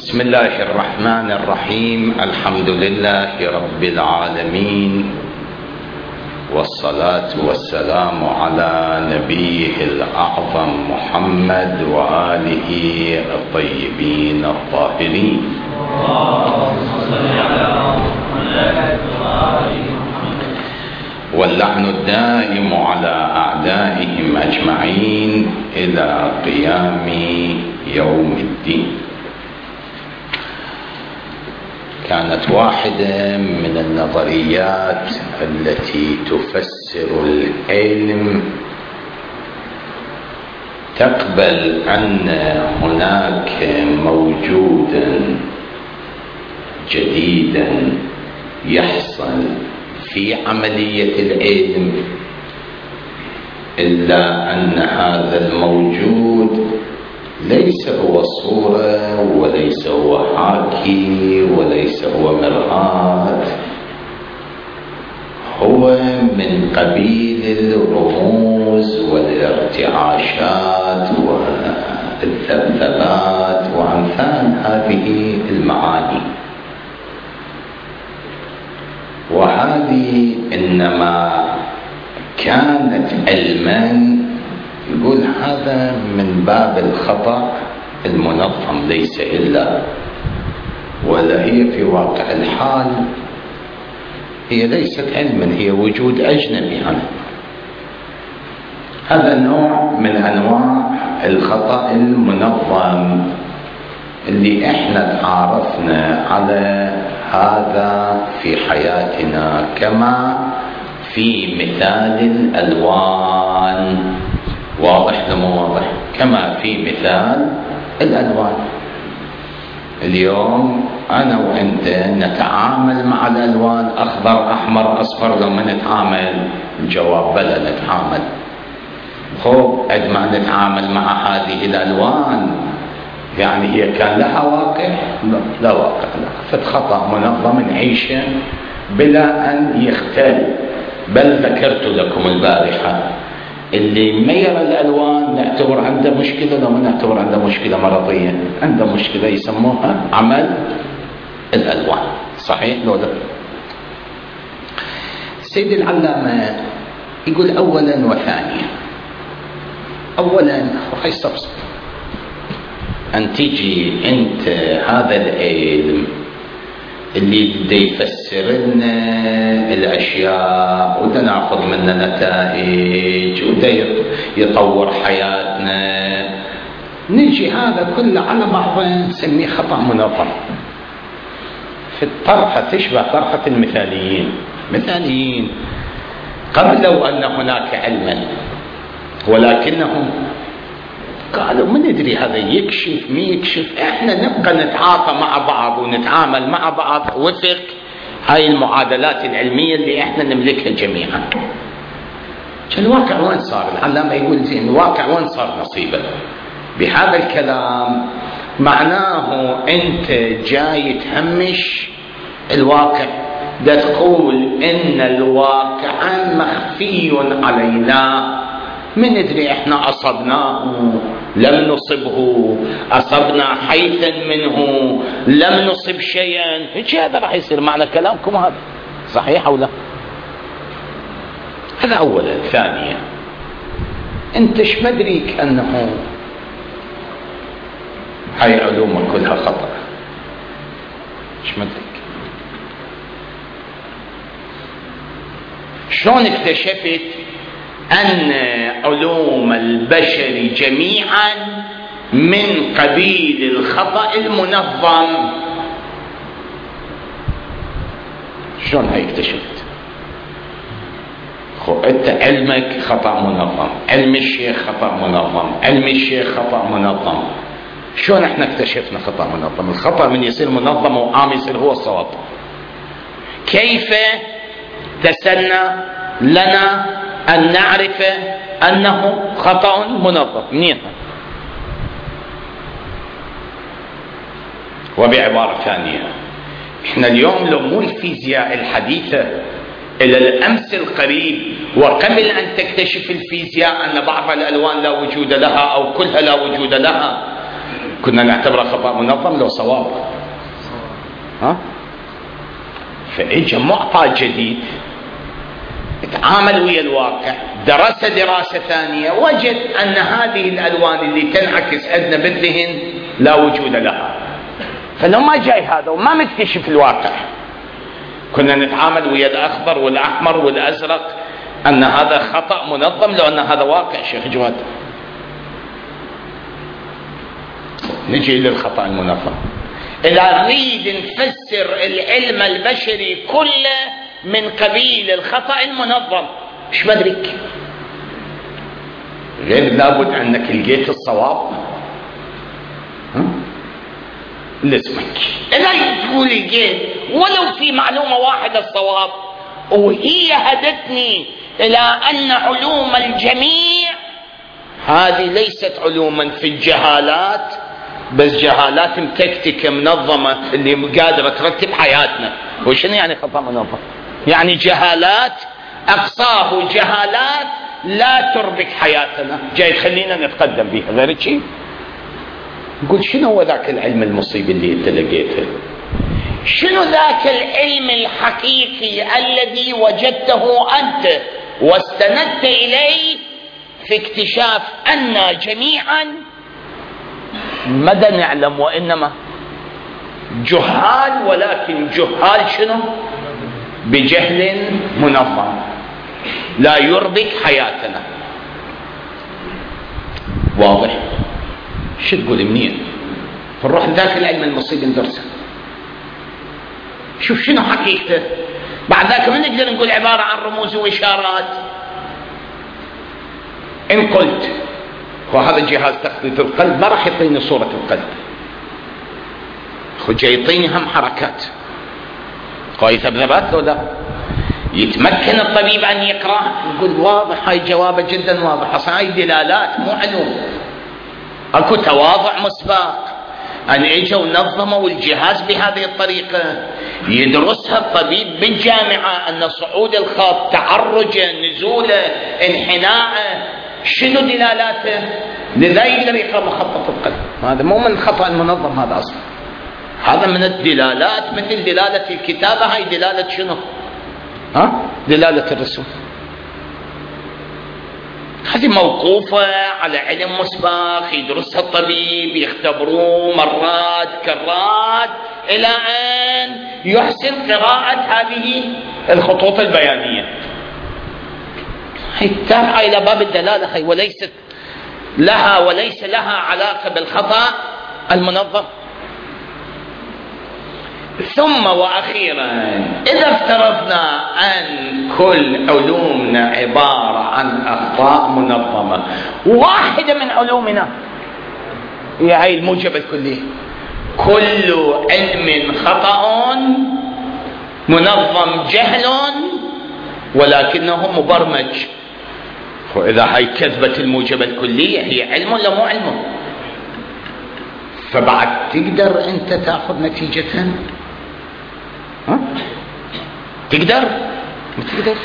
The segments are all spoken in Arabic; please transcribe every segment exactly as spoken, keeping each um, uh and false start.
بسم الله الرحمن الرحيم. الحمد لله رب العالمين، والصلاة والسلام على نبيه الأعظم محمد وآله الطيبين الطاهرين. واللعن الدائم على أعدائهم أجمعين إلى قيام يوم الدين. كانت واحدة من النظريات التي تفسر العلم تقبل أن هناك موجودا جديدا يحصل في عملية العلم، إلا أن هذا الموجود ليس هو صورة وليس هو حاكي وليس هو مرآة، هو من قبيل الرموز والارتعاشات والذبذبات وأمثال هذه المعاني. وهذه إنما كانت علما، يقول هذا من باب الخطأ المنظم ليس إلا، ولا هي في واقع الحال هي ليست علما، هي وجود أجنبي عنه. هذا نوع من أنواع الخطأ المنظم اللي احنا تعارفنا على هذا في حياتنا، كما في مثال الألوان. واضح لمو واضح؟ كما في مثال الألوان. اليوم أنا وأنت نتعامل مع الألوان، أخضر أحمر أصفر. لما نتعامل الجواب بلا نتعامل. خب قد ما نتعامل مع هذه الألوان يعني هي كان لها واقع؟ لا, لا واقع لها. فالخطأ منظم نعيشه بلا أن يختل. بل ذكرت لكم البارحة اللي ما يرى الألوان نعتبر عنده مشكلة، لو ما نعتبر عنده مشكلة مرضية، عنده مشكلة يسموها عمل الألوان. صحيح لو لا؟ سيد العلامة يقول أولا وثانيا. أولا راح يستفسر أن تيجي أنت هذا العلم اللي بده يفسر لنا الأشياء وده ناخذ منه نتائج وده يطور حياتنا، نجي هذا كله على بعضه نسميه خطأ منظم. في الطرحة تشبه طرحة المثاليين. مثاليين قبلوا أن هناك علما، ولكنهم قالوا ما ندري هذا يكشف ما يكشف، احنا نبقى نتعاطى مع بعض ونتعامل مع بعض وفق هاي المعادلات العلمية اللي احنا نملكها جميعا. الواقع وين صار؟ العلامة يقول زين الواقع وين صار نصيبه بهذا الكلام؟ معناه انت جاي تهمش الواقع، ده تقول ان الواقع مخفي علينا، من ندري احنا اصبناه لم نصبه، اصبنا حيثا منه لم نصب شيئا. ايش هذا راح يصير معنى كلامكم هذا؟ صحيح او لا؟ هذا اولا. ثانيا انت ايش مدريك انه هاي علومك كلها خطأ؟ ايش مدريك؟ شلون اكتشفت أن علوم البشر جميعا من قبيل الخطأ المنظم؟ شلون هاي اكتشفت؟ خو انت علمك خطأ منظم، علم الشيخ خطأ منظم، علم الشيخ خطأ منظم. شلون احنا اكتشفنا خطأ منظم؟ الخطأ من يصير منظم وعام يصير هو الصواب. كيف تسنى لنا أن نعرف أنه خطأ منظم؟ منين؟ وبعبارة ثانية، إحنا اليوم لو مو الفيزياء الحديثة إلى الأمس القريب وقبل أن تكتشف الفيزياء أن بعض الألوان لا وجود لها أو كلها لا وجود لها، كنا نعتبره خطأ منظم لو صواب؟ ها؟ فإجا معطى جديد، تعامل ويا الواقع، درس دراسة ثانية، وجد أن هذه الألوان اللي تنعكس عندنا بالذهن لا وجود لها. فلو ما جاي هذا وما مكتشف الواقع، كنا نتعامل ويا الأخضر والأحمر والأزرق أن هذا خطأ منظم لو أن هذا واقع. شيخ جواد، نجي للخطأ المنظم. إذا نريد نفسر العلم البشري كله من قبيل الخطأ المنظم، ايش بدرك؟ غير لابد أنك لقيت الصواب لازمك. إذا تقول لقيت ولو في معلومة واحدة الصواب، وهي هدتني إلى أن علوم الجميع هذه ليست علوما في الجهالات، بس جهالات متكتكة منظمة اللي قادرة ترتب حياتنا. وشنو يعني خطأ منظم؟ يعني جهالات أقصاه جهالات لا تربك حياتنا، جاي تخلينا نتقدم بها. غير شيء نقول شنو هو ذاك العلم المصيب اللي انت لقيته؟ شنو ذاك العلم الحقيقي الذي وجدته أنت واستندت إليه في اكتشاف أن جميعا مدى نعلم وإنما جهال، ولكن جهال شنو؟ بجهل منظم لا يربك حياتنا. واضح؟ شو تقول منين؟ فنروح ذاك العلم المصيب ندرسه، شوف شنو حقيقته. بعد ذاك ما نقدر نقول عبارة عن رموز وإشارات. إن قلت وهذا جهاز تخطيط القلب ما راح يعطيني صورة القلب، خو يعطيني هم حركات. كويس بنبات لو لا يتمكن الطبيب أن يقرأ يقول واضح، هاي جوابه جدا واضح، أصلا هاي دلالات مو علوم. أكو تواضع مسبق أن إجوا ونظموا الجهاز بهذه الطريقة، يدرسها الطبيب بالجامعة أن صعود الخط، تعرجه، نزوله، انحناءه، شنو دلالاته، لذا يقدر يقرأ مخطط القلب. هذا مو من الخطأ المنظم، هذا أصلا هذا من الدلالات، مثل دلالة الكتابة. هاي دلالة شنو؟ ها؟ دلالة الرسوم. هذه موقوفة على علم مسبق يدرسها الطبيب، يختبروه مرات كرات إلى أن يحسن قراءة هذه الخطوط البيانية. هي تابعة إلى باب الدلالة، هي وليست لها وليس لها علاقة بالخطأ المنظم. ثم وأخيرا، إذا افترضنا أن كل علومنا عبارة عن أخطاء منظمة، واحدة من علومنا هي هاي الموجبة الكلية، كل علم خطأ منظم جهل ولكنه مبرمج. وإذا هاي كذبة الموجبة الكلية، هي علم ولا مو علم؟ فبعد تقدر أنت تأخذ نتيجة؟ ها؟ تقدر؟ ما تقدر.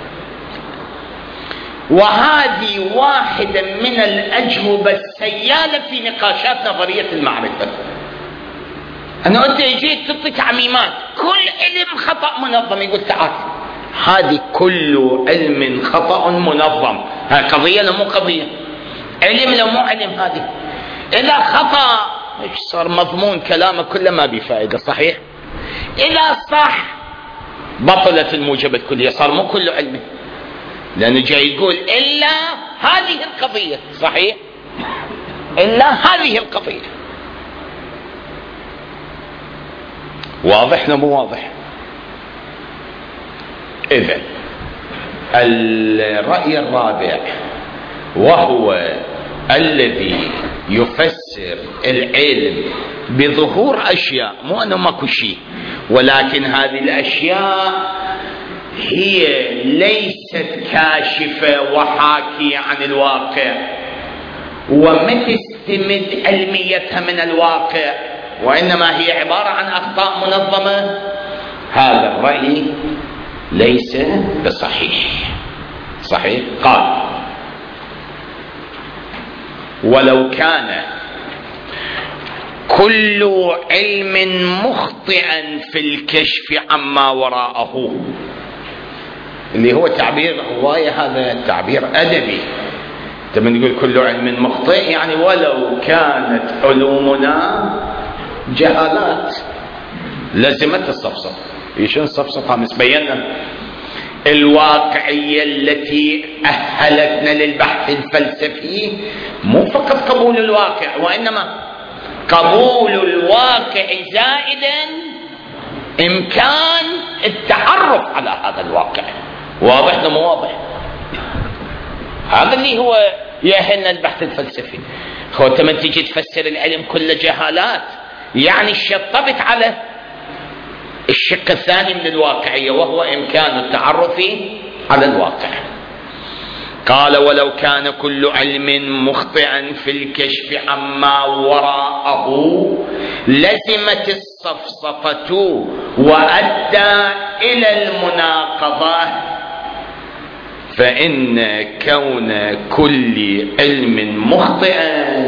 وهذه واحدة من الأجوبة السيالة في نقاشات نظرية المعرفة. أنا أنت جيت تعطي تعميمات، كل علم خطأ منظم، يقول تعال هذه كل علم خطأ منظم. هاي قضية لو مو قضية، علم لو مو علم. هذه إذا خطأ ايش صار مضمون كلامه كله ما بفائدة، صحيح؟ إذا صح بطلت الموجبة الكلية، صار مو كله علمي، لأنه جاي يقول إلا هذه القضية، صحيح؟ إلا هذه القضية. واضح مو واضح؟ إذن الرأي الرابع، وهو الذي يفسر العلم بظهور أشياء، مو أنه ماكو شيء، ولكن هذه الأشياء هي ليست كاشفة وحاكية عن الواقع وما تستمد علميتها من الواقع، وإنما هي عبارة عن أخطاء منظمة. هذا الرأي ليس بصحيح. صحيح؟ قال ولو كان كل علم مخطئا في الكشف عما وراءه، اللي هو تعبير الرواية، هذا تعبير أدبي. لما نقول كل علم مخطئ يعني ولو كانت علومنا جهالات لزمت الصفصف. ايش الصفصف؟ هم بينا الواقعية التي أهلتنا للبحث الفلسفي مو فقط قبول الواقع، وإنما قبول الواقع زائدا إمكان التعرف على هذا الواقع. واضح ولا مو واضح؟ هذا اللي هو يأهلنا البحث الفلسفي. هو لما تيجي تفسر العلم كله جهالات، يعني شطبت على الشق الثاني من الواقعية، وهو إمكان التعرف على الواقع. قال ولو كان كل علم مخطئا في الكشف عما وراءه لزمت الصفصفة وأدى إلى المناقضة، فإن كون كل علم مخطئا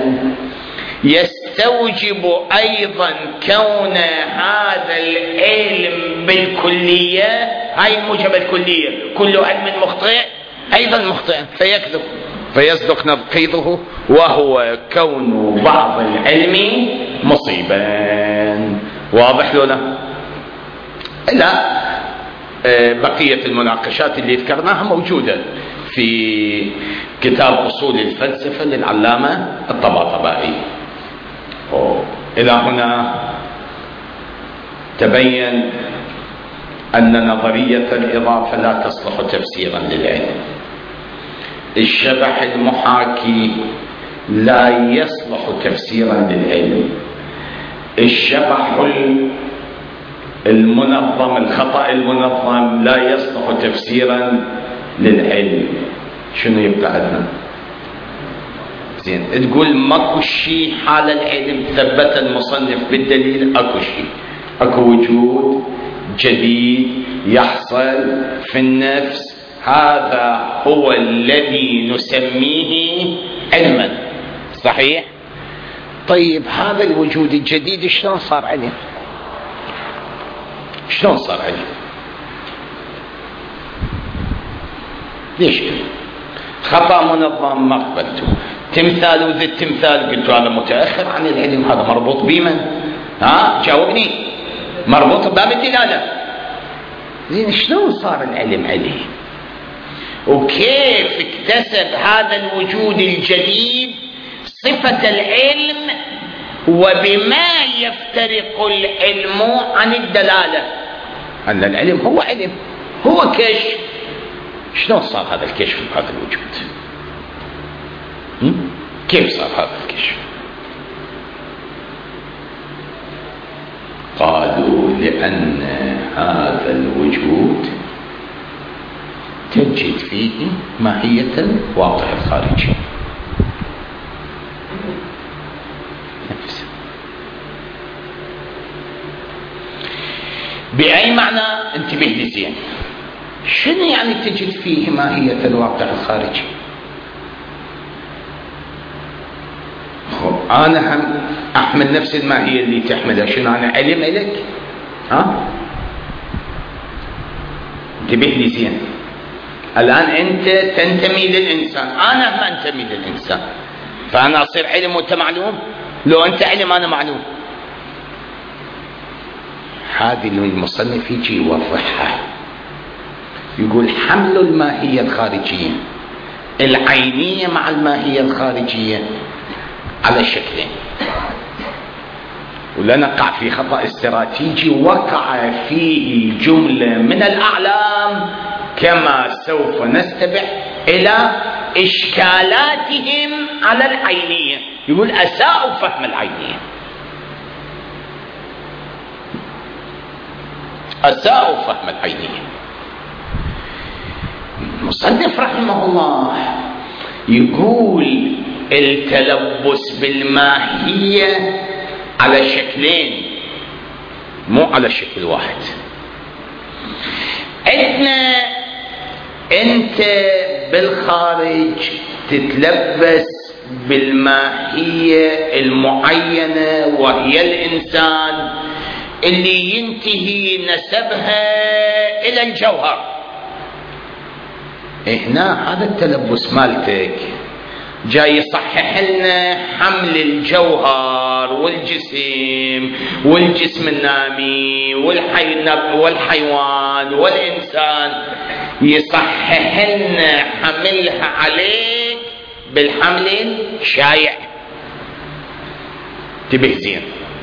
يستوجب أيضا كون هذا العلم بالكلية، هاي الموجبة الكلية، كل علم مخطئ أيضا مخطئا فيكذب فيصدق نقيضه، وهو كون بعض العلم مصيبا. واضح لنا؟ لا، بقية المناقشات اللي ذكرناها موجودة في كتاب أصول الفلسفة للعلامة الطباطبائي. إلى هنا تبين أن نظرية الإضافة لا تصلح تفسيرا للعلم. الشبح المحاكي لا يصلح تفسيرا للعلم. الشبح المنظم، الخطأ المنظم لا يصلح تفسيرا للعلم. شنو يبقى عندنا؟ زين، تقول ماكو شيء حال العلم ثبت المصنف بالدليل، اكو شيء، اكو وجود جديد يحصل في النفس، هذا هو الذي نسميه علما. صحيح؟ طيب هذا الوجود الجديد شلون صار علم؟ شلون صار علم؟ ليش كده؟ خطأ منظم ما قبلته، تمثال وذي التمثال قلت هذا متأخر عن العلم، هذا مربوط بمن؟ ها جاوبني، مربوط بباب الدلالة. زين شلون صار العلم عليه؟ وكيف اكتسب هذا الوجود الجديد صفة العلم، وبما يفترق العلم عن الدلالة؟ أن العلم هو علم، هو كشف. شلون صار هذا الكشف بهذا الوجود؟ كيف صار هذا الكشف؟ قالوا لأن هذا الوجود تجد فيه ماهية الواقع الخارجي نفسه. بأي معنى؟ انتبه لي زين، شنو يعني تجد فيه ماهية الواقع الخارجي؟ أنا هم أحمل نفس الماهية اللي تحملها، شنو أنا علم إلك؟ ها؟ انتبه لي زين، الآن أنت تنتمي للإنسان، أنا ما أنتمي للإنسان، فأنا أصير علم وأنت معلوم؟ لو أنت علم أنا معلوم. هذه اللي المصنف يجي يوضحها، يقول حمل الماهية الخارجية العينية مع الماهية الخارجية على شكلين، ولا نقع في خطأ استراتيجي وقع فيه جملة من الأعلام كما سوف نستبح إلى إشكالاتهم على العينية. يقول أساءوا فهم العينية، أساءوا فهم العينية. المصنف رحمه الله يقول التلبس بالماهية على شكلين مو على شكل واحد. عندنا انت بالخارج تتلبس بالماهية المعينة وهي الإنسان اللي ينتهي نسبها إلى الجوهر. هنا هذا التلبس مالتك جاي يصحح لنا حمل الجوهر والجسم والجسم النامي والحي والحيوان والإنسان، يصحح لنا حملها عليك بالحمل الشايع. تبه زين.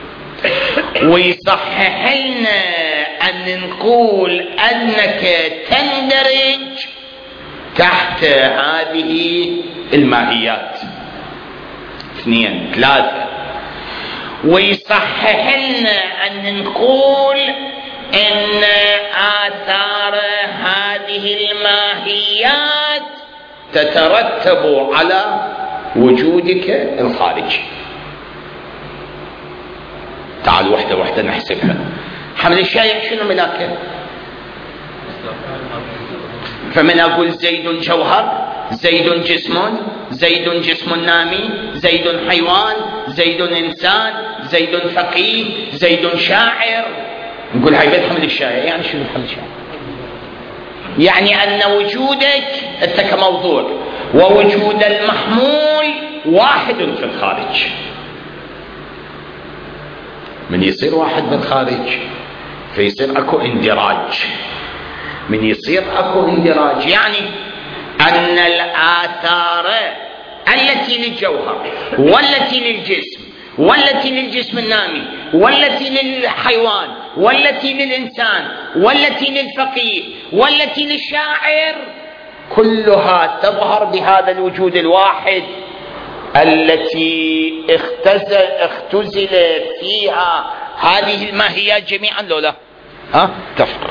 ويصحح لنا أن نقول أنك تندرج تحت هذه الماهيات. اثنين ثلاثة. ويصحح لنا أن نقول أن آثار هذه الماهيات تترتب على وجودك الخارجي. تعال وحدة وحدة نحسبها. حمل الشايع شنو ملاكه؟ فمن أقول زيد جوهر، زيد جسم، زيد جسم نامي، زيد حيوان، زيد إنسان، زيد فقيه، زيد شاعر. نقول هاي بالحمل الشايع. يعني شنو الحمل الشايع؟ يعني أن وجودك أنت كموضوع ووجود المحمول واحد في الخارج. من يصير واحد بالخارج فيصير أكو اندراج. من يصير أكو اندراج يعني أن الآثار التي للجوهر والتي للجسم والتي للجسم النامي والتي للحيوان والتي للإنسان والتي للفقيه والتي للشاعر كلها تظهر بهذا الوجود الواحد التي اختزل فيها هذه الماهيات جميعا. لو لا ها تفرق.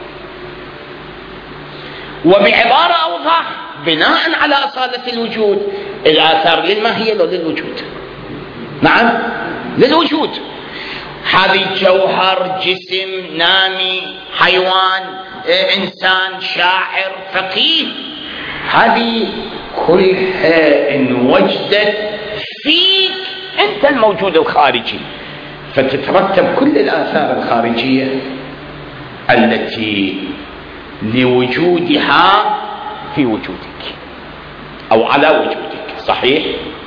وبعبارة أوضح بناء على أصالة الوجود الآثار للماهية لو للوجود؟ نعم للوجود. هذه جوهر، جسم، نامي، حيوان، إنسان، شاعر، فقيه، هذه كلها إن وجدت فيك أنت الموجود الخارجي فتترتب كل الآثار الخارجية التي لوجودها في وجودك أو على وجودك. صحيح؟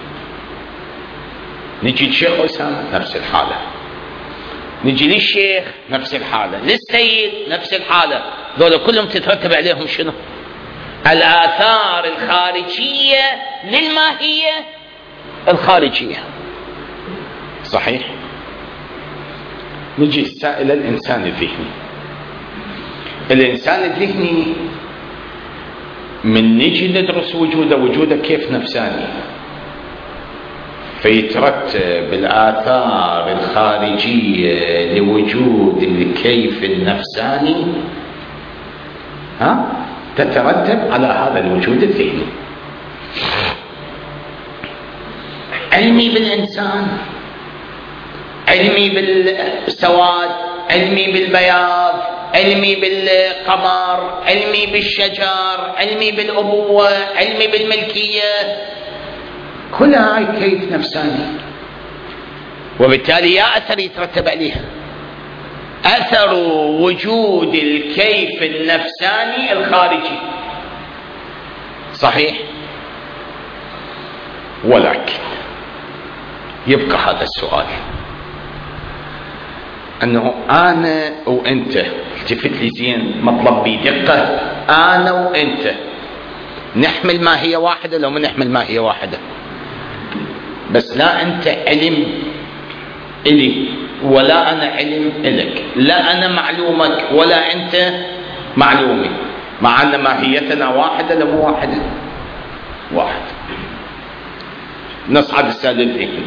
نجي للشيخ أسامة نفس الحالة، نجي للشيخ نفس الحالة، للسيد نفس الحالة. ذولا كلهم تترتب عليهم شنو؟ الآثار الخارجية للماهية الخارجية. صحيح؟ نجي إلى الإنسان الذهني. الإنسان الذهني من نجي ندرس وجوده وجوده كيف نفساني فيترتب الآثار الخارجية لوجود الكيف النفساني ها تترتب على هذا الوجود الذهني. علمي بالإنسان، علمي بالسواد، علمي بالبياض، علمي بالقمر، علمي بالشجر، علمي بالأبوة، علمي بالملكية، كلها هاي كيف نفساني. وبالتالي يا أثر يترتب عليها أثر وجود الكيف النفساني الخارجي. صحيح؟ ولكن يبقى هذا السؤال أنه أنا وأنت، التفت لي زين مطلب بدقة، أنا وأنت نحمل ماهية واحدة لو ما نحمل ماهية واحدة، بس لا أنت علم إلي ولا أنا علم إلك، لا أنا معلومك ولا أنت معلومي، مع أن ماهيتنا واحدة لو مو واحدة؟ واحد. نصعد السادة الذهني.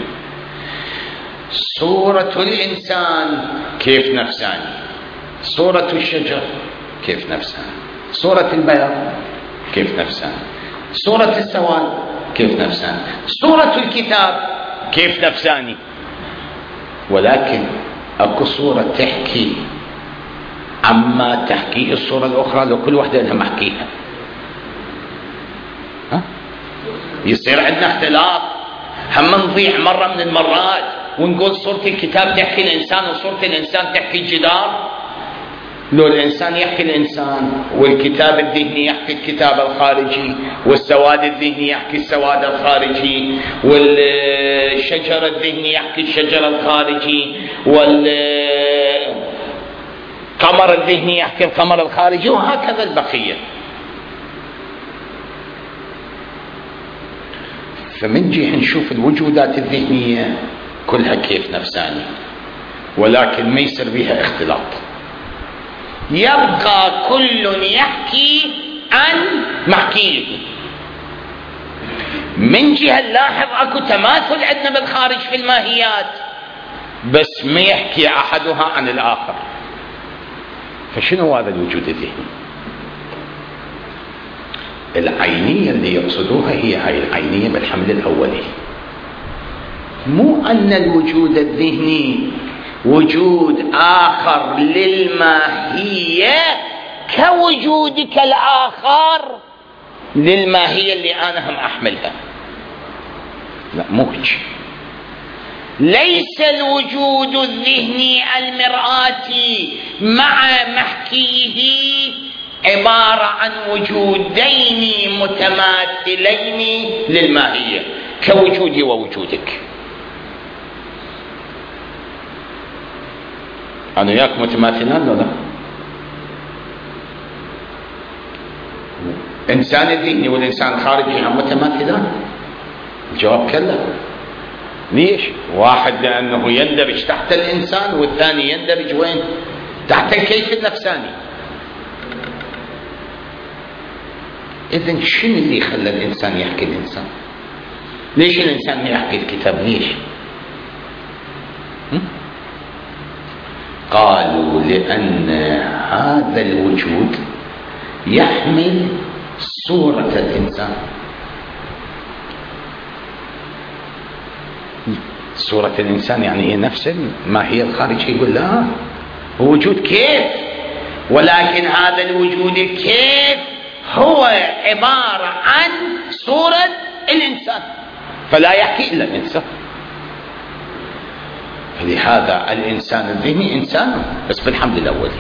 صورة الإنسان كيف نفساني، صورة الشجر كيف نفساني، صورة البياض كيف نفساني، صورة السواد كيف نفساني، صورة الكتاب كيف نفساني. ولكن اكو صورة تحكي عما تحكيه الصورة الأخرى لو كل واحدة لها محكيها. ها؟ يصير عندنا اختلاف هم نضيع مرة من المرات ونقول صورة الكتاب تحكي الإنسان وصورة الإنسان تحكي الجدار. لو الإنسان يحكي الإنسان والكتاب الذهني يحكي الكتاب الخارجي والسواد الذهني يحكي السواد الخارجي والشجر الذهني يحكي الشجر الخارجي والقمر الذهني يحكي القمر الخارجي وهكذا البقية. فمن جهة نشوف الوجودات الذهنية كلها كيف نفساني، ولكن ما يصير بها اختلاط، يبقى كل يحكي عن محكيه. من جهة نلاحظ اكو تماثل عندنا بالخارج في الماهيات، بس ما يحكي احدها عن الاخر. فشنو هذا الوجود الذهني؟ العينية اللي يقصدوها هي هاي العينية بالحمل الأولي، مو أن الوجود الذهني وجود آخر للماهية كوجودك الآخر للماهية اللي أنا هم أحملها. لا، مو هيك. ليس الوجود الذهني المرآتي مع محكيه عبارة عن وجودين متماثلين للماهية كوجودي ووجودك. أنا وياك متماثلان ولا لا؟ إنسان الذهني والإنسان الخارجي هم متماثلان؟ الجواب كلا. ليش؟ واحد لأنه يندرج تحت الإنسان، والثاني يندرج وين؟ تحت الكيف النفساني. إذن شنو اللي خلى الإنسان يحكي الإنسان؟ ليش الإنسان ما يحكي الكتاب؟ ليش؟ قالوا لأن هذا الوجود يحمل صورة الإنسان. صورة الإنسان يعني هي نفس الماهية الخارجية. يقول لا، هو وجود كيف، ولكن هذا الوجود الكيف هو عبارة عن صورة الإنسان، فلا يحكي إلا الإنسان. فلهذا الإنسان الذهني إنسان بس بالحمل الأولي.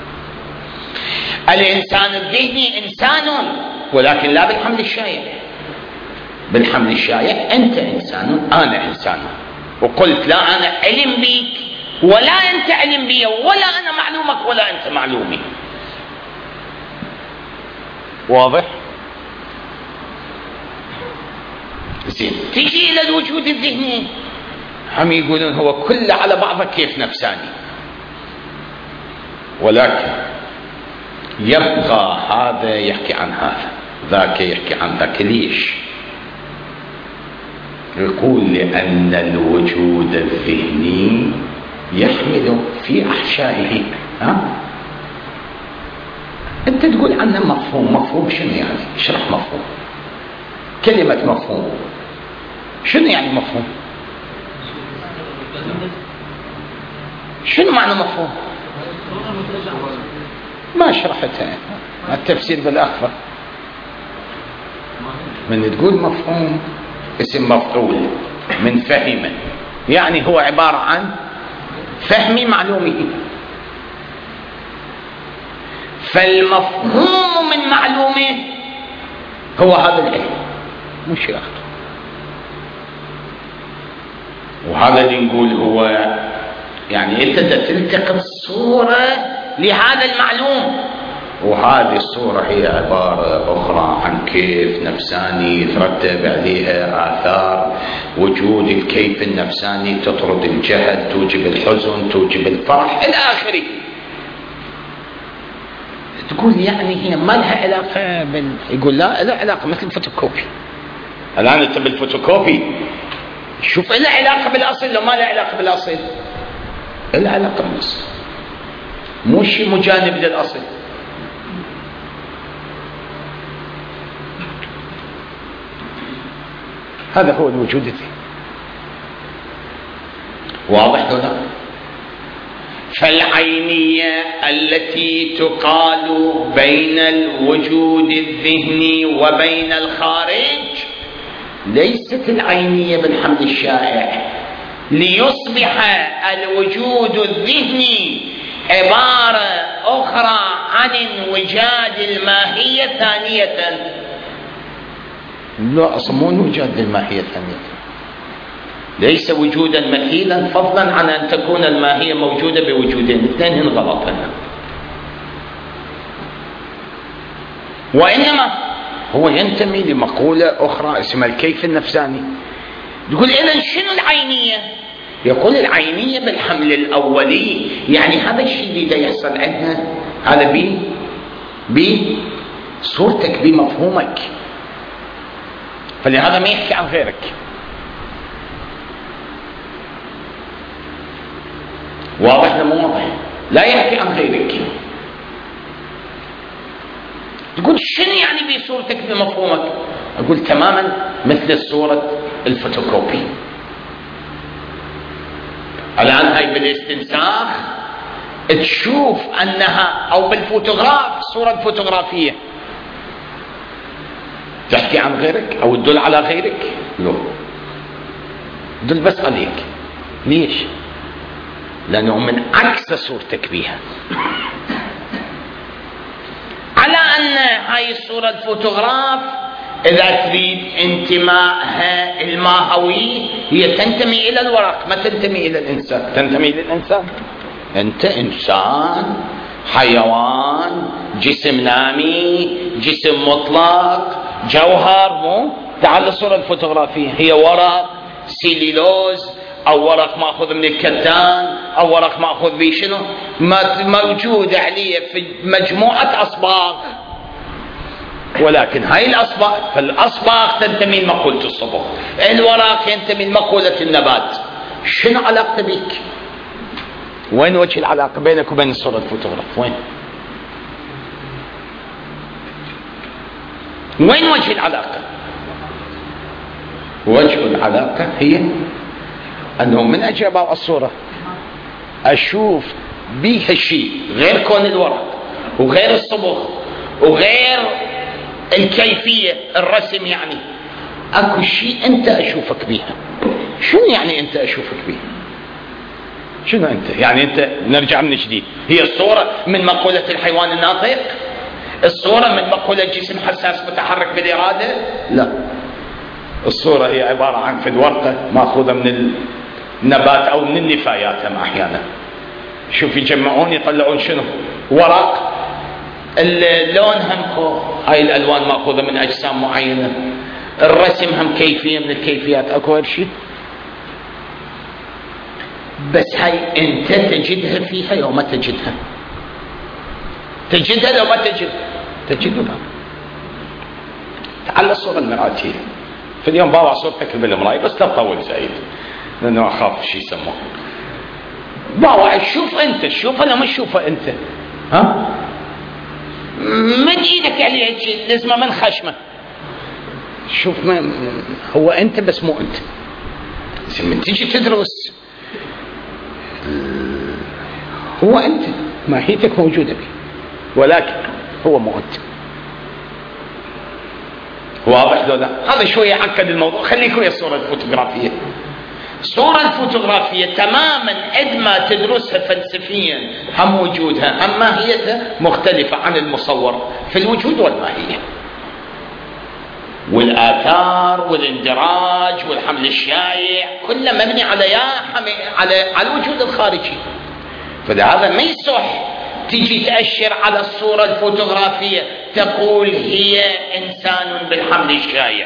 الإنسان الذهني إنسان ولكن لا بالحمل الشائع. بالحمل الشائع أنت إنسان أنا إنسان، وقلت لا أنا علم بيك ولا أنت علم بي، ولا أنا معلومك ولا أنت معلومي. واضح؟ زين، تجي إلى الوجود الذهني هم يقولون هو كله على بعضه كيف نفساني، ولكن يبقى هذا يحكي عن هذا، ذاك يحكي عن ذاك. ليش؟ يقول لأن الوجود الذهني يحمل في أحشائه. ها؟ أنت تقول عنه مفهوم. مفهوم شنو يعني؟ اشرح مفهوم. كلمة مفهوم شنو يعني مفهوم؟ شنو معنى مفهوم؟ ما شرحتها. التفسير بالأخفى. من تقول مفهوم اسم مفعول من فهم، يعني هو عبارة عن فهم معلومه. فالمفهوم من معلومه هو هذا العلم، مش شيء آخر. وهذا اللي نقول هو يعني انت تلتقط صورة لهذا المعلوم، وهذه الصورة هي عبارة أخرى عن كيف نفساني يترتب عليها آثار وجود الكيف النفساني، تطرد الجهل، توجب الحزن، توجب الفرح إلى آخره. تقول يعني هي ما لها علاقة بال... يقول لا لها علاقة، مثل الفوتوكوبي. الآن أنت بالفوتوكوبي شوف لها علاقة بالأصل لو ما لها علاقة بالأصل؟ لها علاقة بالأصل، مو شيء مجانب للأصل. هذا هو الوجود الذهني. واضح ولا؟ فالعينية التي تقال بين الوجود الذهني وبين الخارج ليست العينية بالحمل الشائع، ليصبح الوجود الذهني عبارة أخرى عن انوجاد الماهية ثانية. لا، أصلا مو انوجاد الماهية ثانية، ليس وجودا مثيلا فضلا عن أن تكون الماهية موجودة بوجودين، اثنين غلط هنا. وإنما هو ينتمي لمقولة أخرى اسمها الكيف النفساني. يقول إذن شنو العينية؟ يقول العينية بالحمل الأولي، يعني هذا الشيء اللي دا يحصل عندنا هذا بي بي صورتك بمفهومك، فلهذا ما يحكي عن غيرك. واضح ولا مو واضح؟ لا يحكي عن غيرك. تقول شنو يعني بصورتك بمفهومك؟ أقول تماما مثل صورة الفوتوكوبي. الآن هاي بالاستنساخ تشوف أنها، أو بالفوتوغراف صورة فوتوغرافية، تحكي عن غيرك أو تدل على غيرك؟ لا، تدل بس عليك. ليش؟ لأنه من عكس صورتك بها. على أن هاي الصورة الفوتوغراف إذا تريد انتمائها الماهوي هي تنتمي إلى الورق، ما تنتمي إلى الإنسان. تنتمي إلى الإنسان، أنت إنسان، حيوان، جسم نامي، جسم مطلق، جوهر. مو تعال الصورة الفوتوغرافية هي ورق سيليلوز، أو ورق مأخوذ من الكتان، أو ورق مأخوذ بشنو، موجود عليه في مجموعة أصباغ، ولكن هاي الأصباغ، فالأصباغ تنتمي لمقولة الصبغ، الورق ينتمي لمقولة النبات. شنو علاقته بك؟ وين وجه العلاقة بينك وبين الصورة الفوتوغراف؟ وين؟ وين وجه العلاقة؟ وجه العلاقة هي أنه من أجل أبغى الصورة أشوف بيها شيء غير كون الورق وغير الصبغ وغير الكيفية الرسم، يعني أكو شيء أنت أشوفك بيها. شنو يعني أنت أشوفك بيها؟ شنو أنت؟ يعني أنت نرجع من جديد، هي الصورة من مقولة الحيوان الناطق؟ الصورة من مقولة جسم حساس متحرك بالإرادة؟ لا، الصورة هي عبارة عن فد ورقة مأخوذة من النبات أو من النفايات. هم أحيانا شوف يجمعون يطلعون شنو؟ ورق، اللون هم هاي الألوان مأخوذة من أجسام معينة، الرسم هم كيفية من الكيفيات. أكو هالشيء؟ بس هاي أنت تجدها فيها لو ما تجدها، تجدها لو ما تجد تجدها. تعال الصورة المرآتية. في اليوم باوع صورتك بالمراية، بس لا تطول زايد لأنه أخاف شيء يسموه. باوع شوف أنت، شوفها لو ما تشوفها أنت، ها؟ مد إيدك عليها شيء لازمه من خشمه. شوف، ما هو أنت بس مو أنت. من تيجي تدرس هو أنت، ماهيتك موجودة به، ولكن هو مو أنت. واضح لو لا؟ هذا شوية عقد الموضوع. خليك ويا الصورة الفوتوغرافية. الصورة الفوتوغرافية تماما قد ما تدرسها فلسفيا هم وجودها هم ماهيتها مختلفة عن المصور في الوجود والماهية والآثار والاندراج والحمل الشائع، كله مبني على يا على على الوجود الخارجي. فلهذا ما يصح تيجي تأشر على الصورة الفوتوغرافية تقول هي إنسان بالحمل الشائع،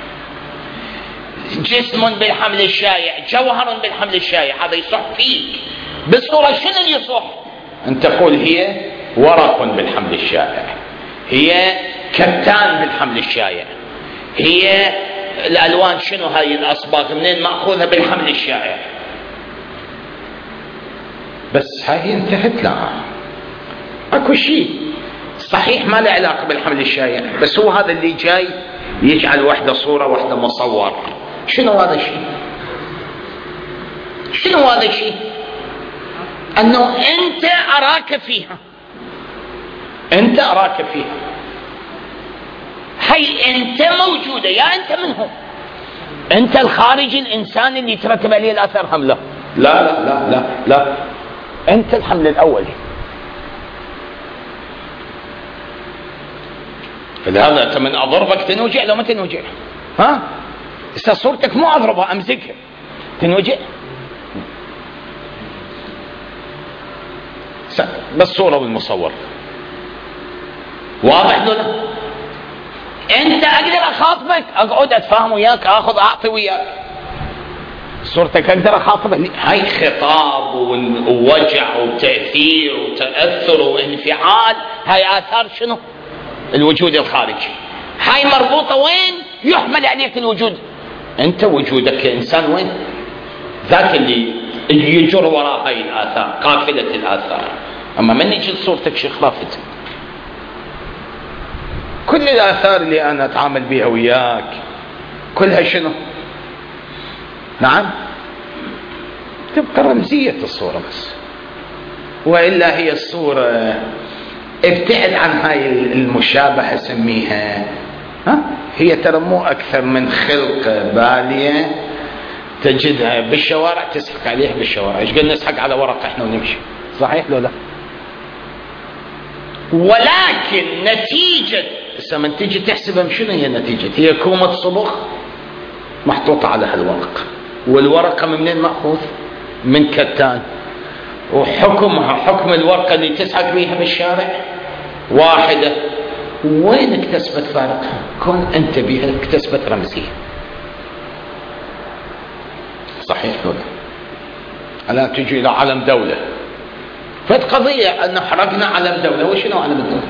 جسم بالحمل الشائع، جوهر بالحمل الشائع. هذا يصح فيك بالصورة. شنو اللي يصح؟ أن تقول هي ورق بالحمل الشائع، هي كتان بالحمل الشائع، هي الألوان شنو هاي الأصباغ منين مأخوذة بالحمل الشائع. بس هاي انتهت لها. اكو شيء صحيح ما له علاقة بالحمل الشائع، بس هو هذا اللي جاي يجعل وحده صورة وحده مصور. شنو هذا الشيء؟ شنو هذا الشيء؟ انه انت اراك فيها، انت اراك فيها. هي انت موجودة، يا انت منهم انت الخارجي الانسان اللي يترتب عليه الاثر هم لا لا لا لا لا, لا. انت الحمل الاولي. فلهذا انت من اضربك تنوجع لو ما تنوجع. ها هسه صورتك مو اضربها امسكها تنوجع. بالصورة والمصور واضح له. انت اقدر اخاطبك اقعد اتفاهم وياك اخذ اعطي وياك. صورتك اقدر اخاطبك. هاي خطاب ووجع وتأثير وتأثر وانفعال. هاي اثار شنو؟ الوجود الخارجي. هاي مربوطة وين؟ يحمل عليك الوجود. انت وجودك كإنسان وين؟ ذاك اللي يجر وراء هاي الآثار قافلة الآثار. أما من يجي صورتك شي خرافت. كل الآثار اللي أنا أتعامل بها وياك كلها شنو؟ نعم تبقى رمزية الصورة بس، وإلا هي الصورة ابتعد عن هاي المشابهة سميها. ها هي ترى مو أكثر من خلق بالية تجدها بالشوارع تسحق عليها بالشوارع. ايش قلنا نسحق على ورقة احنا ونمشي، صحيح لو لا؟ ولكن نتيجة لما تيجي تحسبها شنو هي النتيجة؟ هي كومة صبغ محطوطة على هالورقة، والورقة من منين مأخوذ؟ من كتان. وحكمها حكم الورقة اللي تسحق بيها بالشارع واحدة. وين اكتسبت فارقها؟ كون انت بيها اكتسبت رمزية. صحيح ولا؟ الآن تجي إلى علم دولة، فت قضية أن حرقنا علم دولة. وشنو علم الدولة؟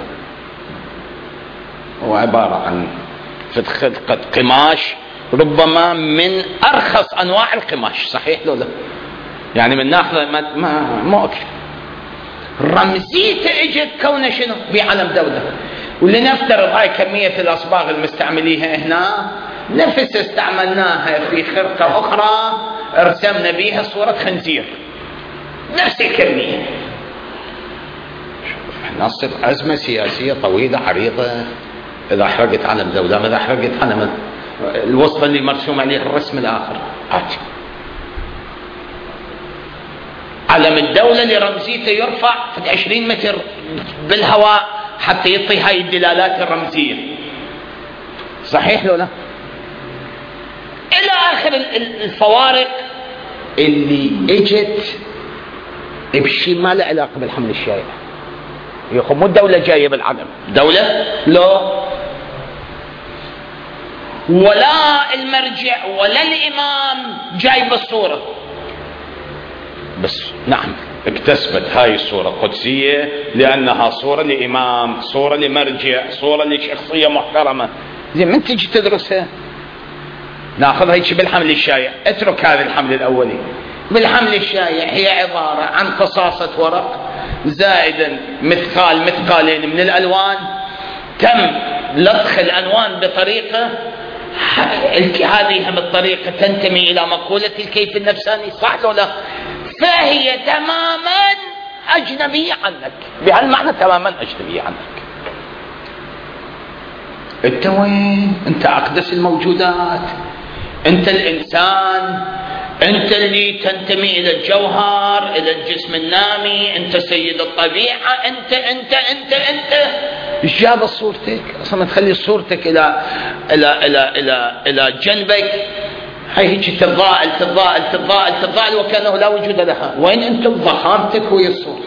هو عبارة عن فت خلقة قماش ربما من أرخص أنواع القماش. صحيح ولا؟ يعني من ناحية ما ما مو أكثر. رمزيته اجت كونه شنو؟ بعلم دولة. ولنفترض هاي كمية الأصباغ المستعمليها هنا نفس استعملناها في خرقة أخرى ارسمنا بيها صورة خنزير، نفس الكمية. نصر أزمة سياسية طويلة عريضة إذا أحرقت علم دولة، ماذا أحرقت علم الوسط اللي مرسوم عليه الرسم الآخر. عجب. علم الدولة اللي رمزيته يرفع في عشرين متر بالهواء حتى يعطي هاي الدلالات الرمزية. صحيح لو لا؟ إلى آخر الفوارق اللي اجت بشيء ما له علاقة بالحمل الشائع. يقول مو الدولة جاية بالعلم، دولة لا، ولا المرجع ولا الإمام جاي بالصورة. بس نعم اكتسبت هاي الصورة قدسية لأنها صورة لإمام، صورة لمرجع، صورة لشخصية محترمة. زين من تجي تدرسها؟ ناخذ هيك بالحمل الشائع. اترك هذا الحمل الأولي. بالحمل الشائع هي عبارة عن قصاصة ورق زائدا مثقال مثقالين من الألوان، تم لطخ الألوان بطريقة هذه الطريقة تنتمي إلى مقولة الكيف النفساني. صح ولا؟ فهي تماما أجنبية عنك، بهالمعنى تماما أجنبية عنك. انت وين؟ انت أقدس الموجودات، انت الإنسان، انت اللي تنتمي إلى الجوهر، إلى الجسم النامي، انت سيد الطبيعة، انت انت انت انت ايش جاب صورتك؟ اصلا تخلي صورتك الى الى الى الى الى جنبك، هي هيك تتضاءل تتضاءل تتضاءل تتضاءل وكأنه لا وجود لها. وين انت بضخامتك ويا الصورة؟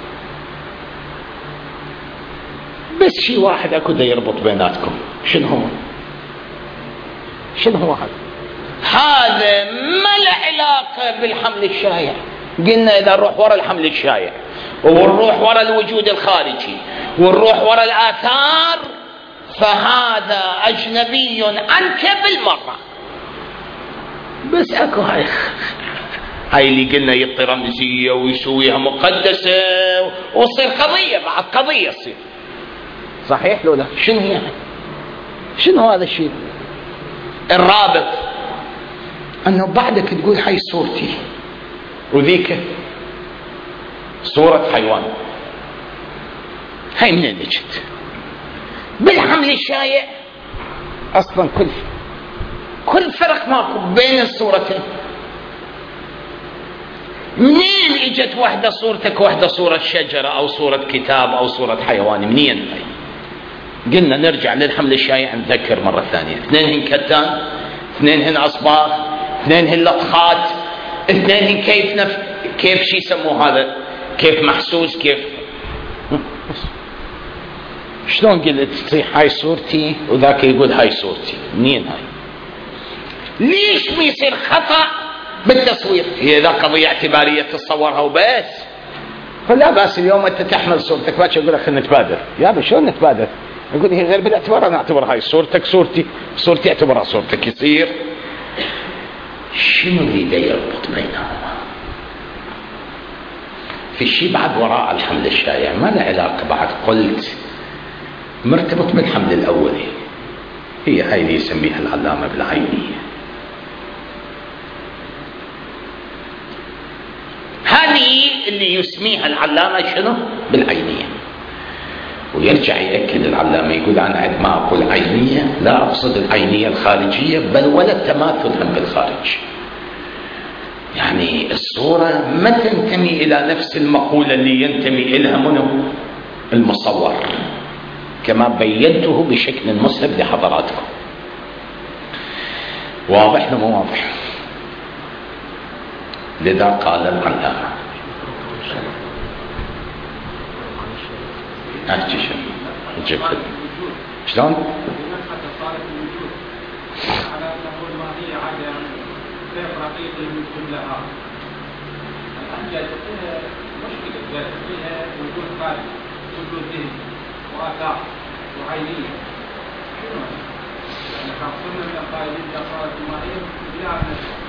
بس شيء واحد اكو دا يربط بيناتكم. شنو هو؟ شنو هو هذا؟ هذا ما له علاقة بالحمل الشائع. قلنا إذا نروح وراء الحمل الشائع ونروح وراء الوجود الخارجي ونروح وراء الآثار فهذا أجنبي عنك بالمرة. بس أكو هاي هاي اللي قلنا يعطي رمزية ويسويها مقدسة وتصير قضية بعد قضية تصير. صحيح لو لا؟ شنو هي؟ شنو هذا الشيء؟ الرابط أنه بعدك تقول هاي صورتي وذيك صورة حيوان. هاي من اللي جت بالحمل الشائع أصلا كل كل فرق ماكو بين الصورتين. منين اجت واحدة صورتك واحدة صورة شجرة او صورة كتاب او صورة حيوان؟ منين هاي؟ قلنا نرجع للحمل الشائع، نذكر مرة ثانية، اثنين هن كتان، اثنين هن اصباغ، اثنين هن لطخات، اثنين هن كيف نف... كيف شي يسموه هذا، كيف محسوس، كيف شلون قلت تصيح هاي صورتي وذاك يقول هاي صورتي؟ منين هاي؟ ليش ما يصير خطأ بالتصوير؟ هي ذا قضية اعتبارية تصورها وبس، فلا بأس. اليوم انت تحمل صورتك باكر يقول لك خلينا نتبادر، يا ابي شلون نتبادر؟ يقول هي غير بالاعتبار، انا اعتبر هاي صورتك صورتي، صورتي اعتبرها صورتك، يصير شنو اللي دا يربط بينهما؟ في شيء بعد وراء الحمل الشائع ما له علاقة بعد، قلت مرتبط بالحمل الأولي، هي هاي اللي يسميها العلامة بالعينية. هذه اللي يسميها العلامة شنو؟ بالعينية. ويرجع يأكد العلامة يقول أنا عندما أقول عينية لا أقصد العينية الخارجية بل ولا التماثل هم بالخارج، يعني الصورة ما تنتمي إلى نفس المقولة اللي ينتمي إليها منه المصور، كما بينته بشكل مسهب لحضراتكم. واضح ولا مو واضح؟ لذا قال العلامة أحكي شو جبت شلون؟ كيف رقيق يمكن لها الأنجل فيها مشكلة ذات، فيها وجود خارج، وجود ذهن وآثار وعينية. شنو يعني خاصة من القائلين كصارت المائية بلا نفس؟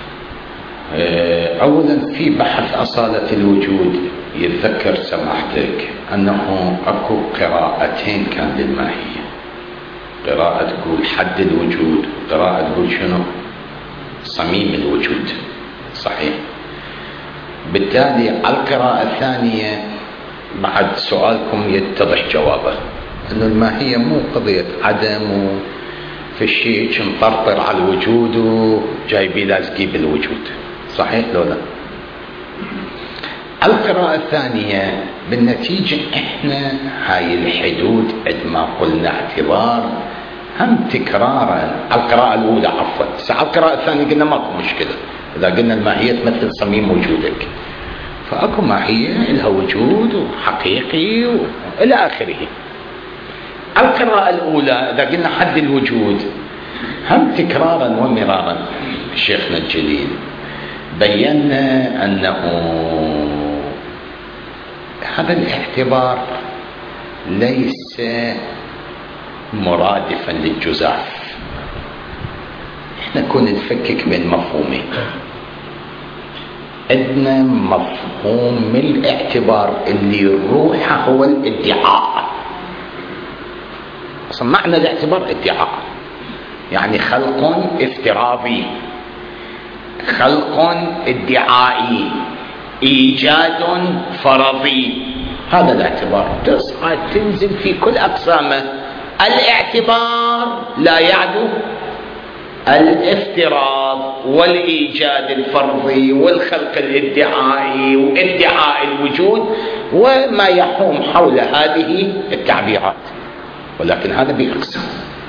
أولا في بحث أصالة الوجود يتذكر سماحتك أنه أكو قراءتين كان للماهية، قراءة تقول حد الوجود، وقراءة تقول شنو؟ صميم الوجود، صحيح. بالتالي على القراءة الثانية بعد سؤالكم يتضح جوابه، أنه الماهية مو قضية عدم في الشيء مطرطر على الوجود وجايبي لازقي بالوجود، صحيح لو لا؟ القراءة الثانية بالنتيجة احنا هاي الحدود عندما قلنا اعتبار هم تكرارا على القراءة الأولى عفوا، بس على القراءة الثانية قلنا ماكو مشكلة، إذا قلنا الماهية تمثل صميم وجودك، فأكو ماهية لها وجود وحقيقي وإلى آخره. القراءة الأولى إذا قلنا حد الوجود هم تكرارا ومرارا شيخنا الجليل بينا أنه هذا الاعتبار ليس مرادفا للجزاف. احنا كنا نفكك بين مفهومين، عندنا مفهوم الاعتبار اللي روحه هو الادعاء، اصلا معنى الاعتبار ادعاء، يعني خلق افتراضي، خلق ادعائي، ايجاد فرضي، هذا الاعتبار تصعد تنزل في كل اقسامه. الاعتبار لا يعدو الافتراض والايجاد الفرضي والخلق الادعائي وادعاء الوجود وما يحوم حول هذه التعبيرات، ولكن هذا باقسام،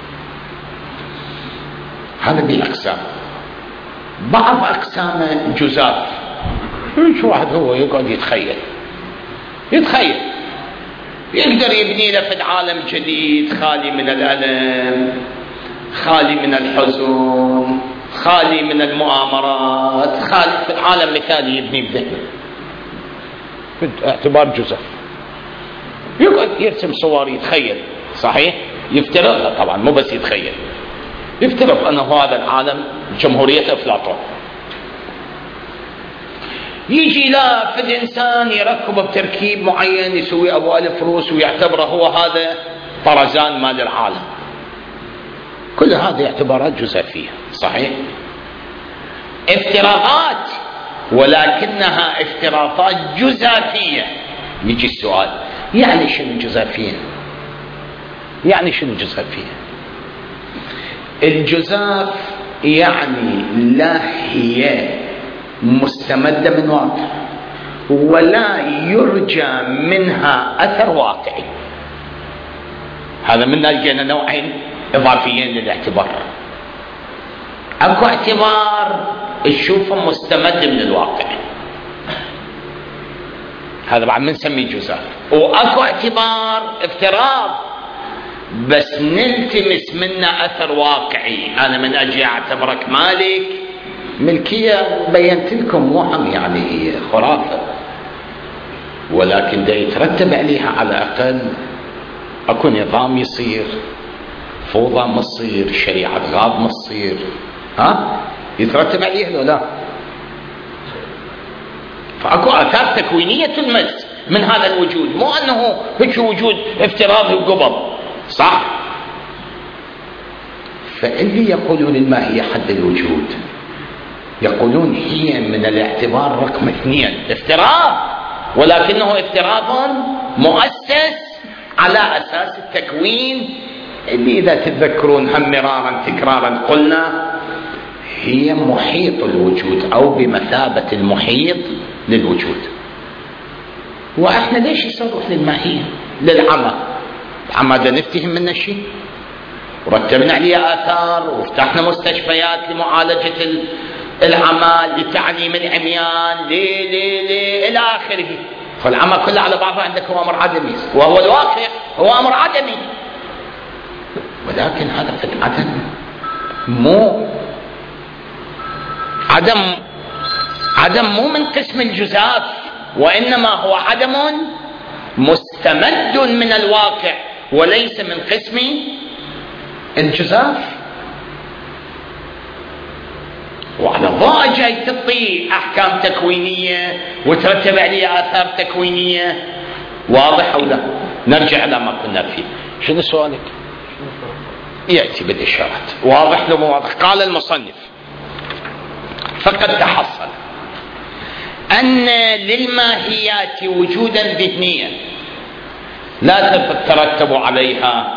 هذا باقسام. بعض اقسامه جزاف، شو واحد هو يقعد يتخيل يتخيل يقدر يبني له في عالم جديد خالي من الألم، خالي من الحزن، خالي من المؤامرات، خالي في عالم مثالي يبني بذهنه باعتبار جزء، يقعد يرسم صور يتخيل، صحيح يفترضها طبعا مو بس يتخيل، يفترض أنه هذا العالم جمهورية أفلاطون، يجي لا في الإنسان يركب بتركيب معين يسوي أبو ألف روس ويعتبره هو هذا طرزان مال العالم. كل هذه اعتبارات جزافية، صحيح افتراضات، ولكنها افتراضات جزافية. يجي السؤال يعني شنو جزافية؟ يعني شنو جزافية؟ الجزاف يعني لا هي مستمدة من واقع ولا يرجى منها أثر واقعي. هذا من لقينا نوعين إضافيين للاعتبار. أكو اعتبار تشوفه مستمد من الواقع، هذا بعد منسميه جزاف. وأكو اعتبار افتراض بس نلتمس منه أثر واقعي. أنا من أجي أعتبرك مالك ملكية بينت لكم وهم، يعني هي خرافة، ولكن دا يترتب عليها على الأقل أكو نظام يصير، فوضى ما تصير، شريعة غاب ما تصير، ها يترتب عليها لو لا؟ فأكو آثار تكوينية تلمس من هذا الوجود، مو أنه هيك وجود افتراضي وقبض، صح؟ فاللي يقولون الماهية حد الوجود يقولون هي من الاعتبار رقم اثنين، افتراض، ولكنه افتراض مؤسس على أساس التكوين اللي إذا تتذكرون هم مرارا تكرارا قلنا هي محيط الوجود أو بمثابة المحيط للوجود. وإحنا ليش يصرف للماهية للعمى؟ العمى ده نفتهم منه شيء، ورتبنا عليه آثار وفتحنا مستشفيات لمعالجة العمى، لتعليم العميان، ليه ليه ليه إلى آخره. فالعمى كله على بعضه عندك هو أمر عدمي، وهو الواقع هو أمر عدمي، ولكن هذا في العدم مو عدم عدم مو من قسم الجزاف، وإنما هو عدم مستمد من الواقع وليس من قسم الجزاف. وعلى ضوء جاي تعطي أحكام تكوينية وترتب عليها آثار تكوينية، واضح أو لا؟ نرجع إلى ما كنا فيه. شنو سؤالك؟ يأتي بالإشارات. واضح لو مو واضح؟ قال المصنف: فقد تحصل أن للماهيات وجودا ذهنيا لا تترتب عليها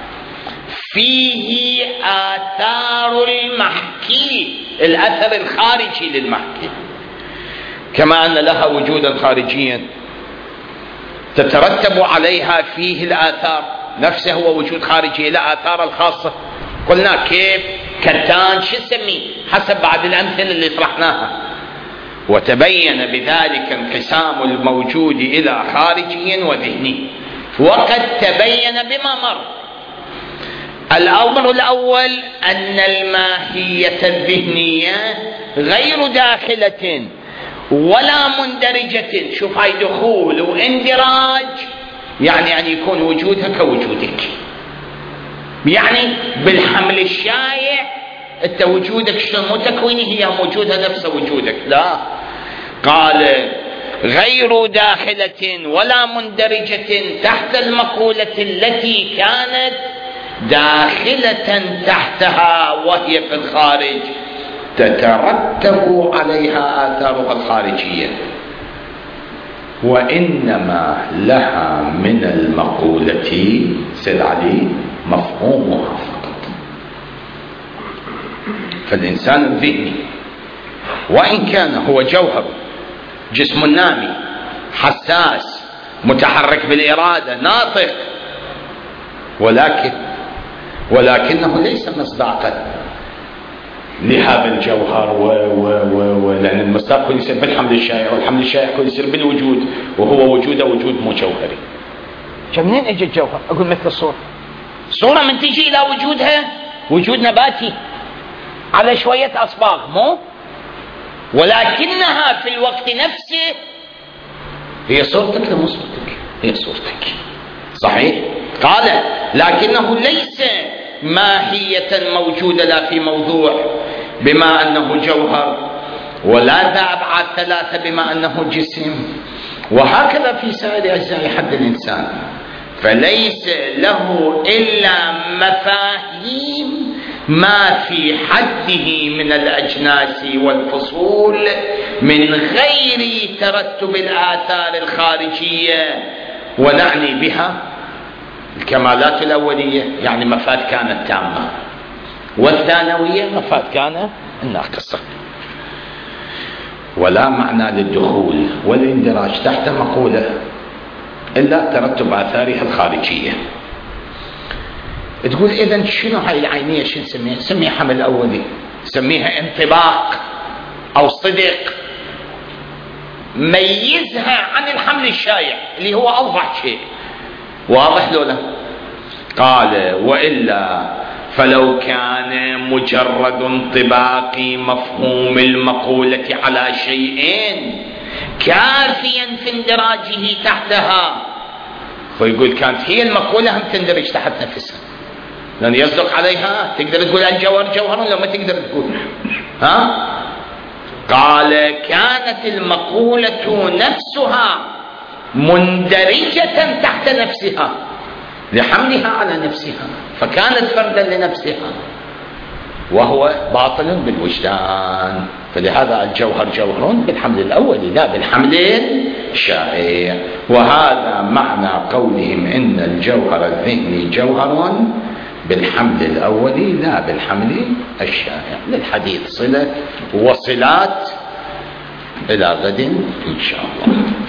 فيه آثار المحكي، الأثر الخارجي للمحكي، كما أن لها وجودا خارجيا تترتب عليها فيه الآثار نفسه، هو وجود خارجي له آثار الخاصة. قلنا كيف؟ كتان شو نسميه حسب بعد الأمثلة اللي طرحناها. وتبين بذلك انقسام الموجود إلى خارجي وذهني، وقد تبين بما مر. الأمر الأول أن الماهية الذهنية غير داخلة ولا مندرجة. شوف هاي دخول واندراج، يعني أن يكون وجودها كوجودك، يعني بالحمل الشائع أنت وجودك شنو مو تكويني، هي موجودها نفس وجودك، لا. قال غير داخلة ولا مندرجة تحت المقولة التي كانت داخلة تحتها وهي في الخارج تترتب عليها آثارها الخارجية، وإنما لها من المقولة سيد علي مفهومها فقط. فالإنسان الذهني وإن كان هو جوهر، جسم نامي حساس متحرك بالإرادة ناطق، ولكن ولكنه ليس مصداقا لهذا الجوهر، و و و و لأن المصداق يصير بالحمل الشائع، والحمل الشائع يصير بالوجود، وهو وجوده وجود مو جوهري. منين اجى الجوهر؟ اقول مثل الصورة، صورة من تجي الى وجودها وجود نباتي على شوية اصباغ، مو ولكنها في الوقت نفسه هي صورتك لا مو صورتك، هي صورتك، صحيح؟ قال لكنه ليس ماهية موجودة لا في موضوع بما أنه جوهر، ولا ذا أبعاد ثلاثة بما أنه جسم، وهكذا في سائر أجزاء حد الإنسان. فليس له إلا مفاهيم ما في حده من الأجناس والفصول من غير ترتب الآثار الخارجية، ونعني بها الكمالات الأولية، يعني مفاد كانت تامة. والثانوية مفاد كان الناقصة. ولا معنى للدخول والاندراج تحت مقولة إلا ترتب آثارها الخارجية. تقول إذن شنو هاي العينية شو نسميها؟ نسميها حمل أولي، نسميها انطباق أو صدق. ميزها عن الحمل الشائع اللي هو أوضح شيء. واضح لولا؟ قال وإلا فلو كان مجرد انطباق مفهوم المقولة على شيئين كافيا في اندراجه تحتها. ويقول كانت هي المقولة هم تندرج تحت نفسها، لأن يصدق عليها تقدر تقول الجوهر جوهر ولا ما تقدر تقول؟ ها؟ قال كانت المقولة نفسها مندرجة تحت نفسها لحملها على نفسها، فكانت فردا لنفسها، وهو باطل بالوجدان. فلهذا الجوهر جوهر بالحمل الأول لا بالحمل الشائع. وهذا معنى قولهم إن الجوهر الذهني جوهر بالحمل الأول لا بالحمل الشائع. للحديث صلة وصلات. إلى غد إن شاء الله.